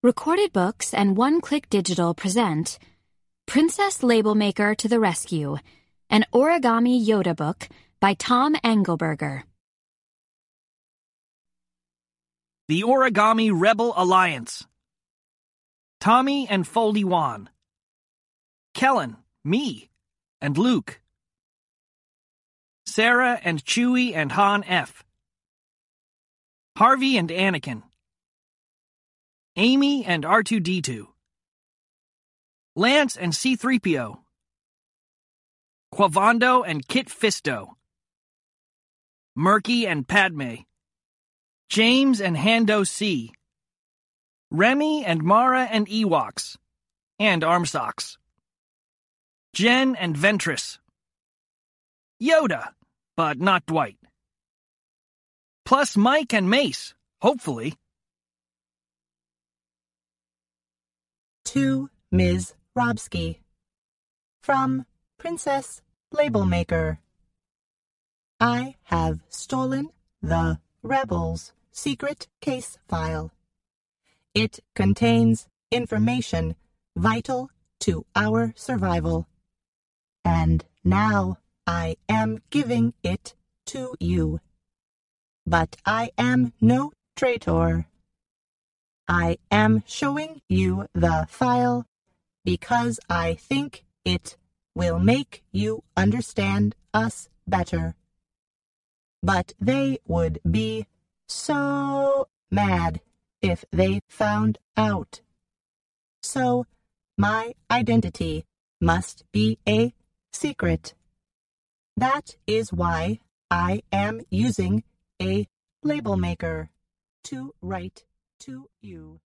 Recorded Books and One Click Digital present Princess Label Maker to the Rescue, an Origami Yoda book by Tom Engelberger. The Origami Rebel Alliance. Tommy and Foldy Wan. Kellen, me, and Luke. Sarah and Chewie and Han F. Harvey and Anakin. Amy and R2-D2. Lance and C-3PO. Quavando and Kit Fisto. Murky and Padme. James and Hando C. Remy and Mara and Ewoks. And Armsocks. Jen and Ventress. Yoda, but not Dwight. Plus Mike and Mace, hopefully. To Ms. Robsky. From Princess Label Maker. I have stolen the Rebels' secret case file. It contains information vital to our survival. And now I am giving it to you. But I am no traitor. I am showing you the file because I think it will make you understand us better. But they would be so mad if they found out. So my identity must be a secret. That is why I am using a label maker to write to you.